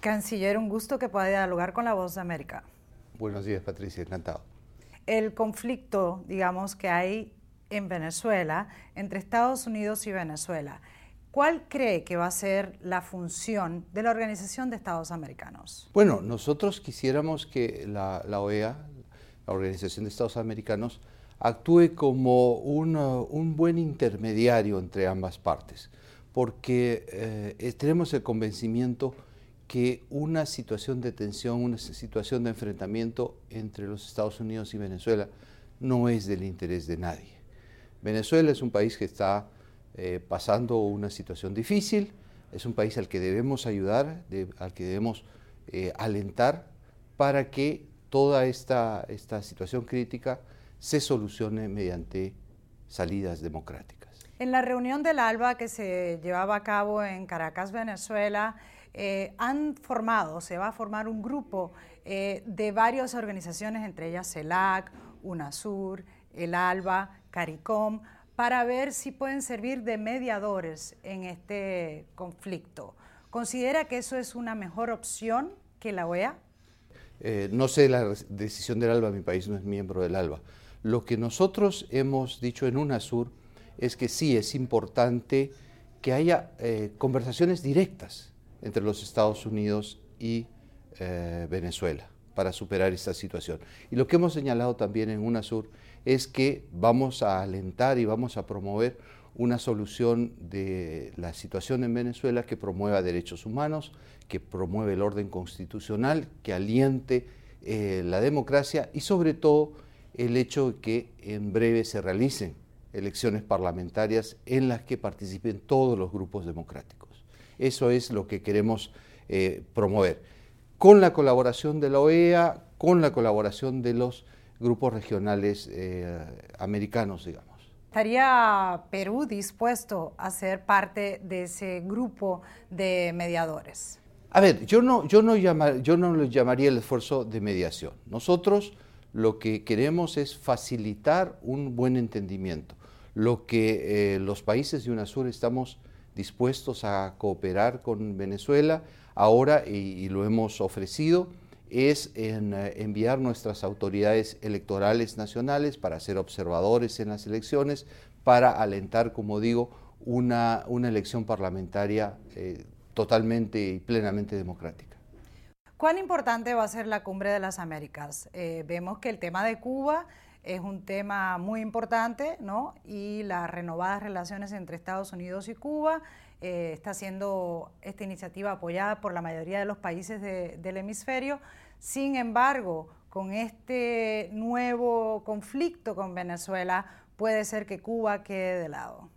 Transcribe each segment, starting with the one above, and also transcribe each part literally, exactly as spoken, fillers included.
Canciller, un gusto que pueda dialogar con La Voz de América. Buenos días, Patricia, encantado. El conflicto, digamos, que hay en Venezuela, entre Estados Unidos y Venezuela, ¿cuál cree que va a ser la función de la Organización de Estados Americanos? Bueno, nosotros quisiéramos que la, la O E A, la Organización de Estados Americanos, actúe como un, un buen intermediario entre ambas partes, porque eh, tenemos el convencimiento que una situación de tensión, una situación de enfrentamiento entre los Estados Unidos y Venezuela no es del interés de nadie. Venezuela es un país que está eh, pasando una situación difícil, es un país al que debemos ayudar, de, al que debemos eh, alentar para que toda esta, esta situación crítica se solucione mediante salidas democráticas. En la reunión del ALBA que se llevaba a cabo en Caracas, Venezuela, eh, han formado, se va a formar un grupo eh, de varias organizaciones, entre ellas CELAC, UNASUR, el ALBA, CARICOM, para ver si pueden servir de mediadores en este conflicto. ¿Considera que eso es una mejor opción que la O E A? Eh, no sé la decisión del ALBA, mi país no es miembro del ALBA. Lo que nosotros hemos dicho en UNASUR es que sí es importante que haya eh, conversaciones directas entre los Estados Unidos y eh, Venezuela para superar esta situación. Y lo que hemos señalado también en UNASUR es que vamos a alentar y vamos a promover una solución de la situación en Venezuela que promueva derechos humanos, que promueva el orden constitucional, que aliente eh, la democracia y sobre todo el hecho de que en breve se realicen elecciones parlamentarias en las que participen todos los grupos democráticos. Eso es lo que queremos eh, promover, con la colaboración de la O E A, con la colaboración de los grupos regionales eh, americanos, digamos. ¿Estaría Perú dispuesto a ser parte de ese grupo de mediadores? A ver, yo no, yo no, llama, yo no lo llamaría el esfuerzo de mediación. Nosotros lo que queremos es facilitar un buen entendimiento. Lo que eh, los países de UNASUR estamos dispuestos a cooperar con Venezuela ahora, y, y lo hemos ofrecido, es en eh, enviar nuestras autoridades electorales nacionales para ser observadores en las elecciones, para alentar, como digo, una, una elección parlamentaria eh, totalmente y plenamente democrática. ¿Cuán importante va a ser la Cumbre de las Américas? Eh, vemos que el tema de Cuba es un tema muy importante, ¿no? Y las renovadas relaciones entre Estados Unidos y Cuba, eh, está siendo esta iniciativa apoyada por la mayoría de los países de, del hemisferio. Sin embargo, con este nuevo conflicto con Venezuela, puede ser que Cuba quede de lado.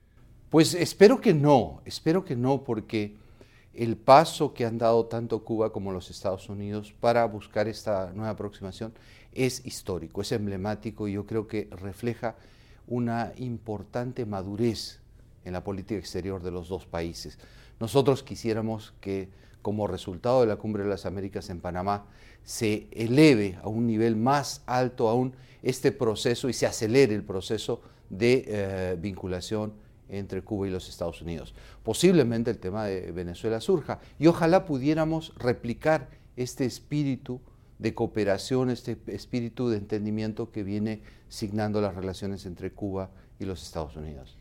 Pues espero que no, espero que no, porque el paso que han dado tanto Cuba como los Estados Unidos para buscar esta nueva aproximación es histórico, es emblemático y yo creo que refleja una importante madurez en la política exterior de los dos países. Nosotros quisiéramos que, como resultado de la Cumbre de las Américas en Panamá, se eleve a un nivel más alto aún este proceso y se acelere el proceso de eh, vinculación entre Cuba y los Estados Unidos. Posiblemente el tema de Venezuela surja y ojalá pudiéramos replicar este espíritu de cooperación, este espíritu de entendimiento que viene signando las relaciones entre Cuba y los Estados Unidos.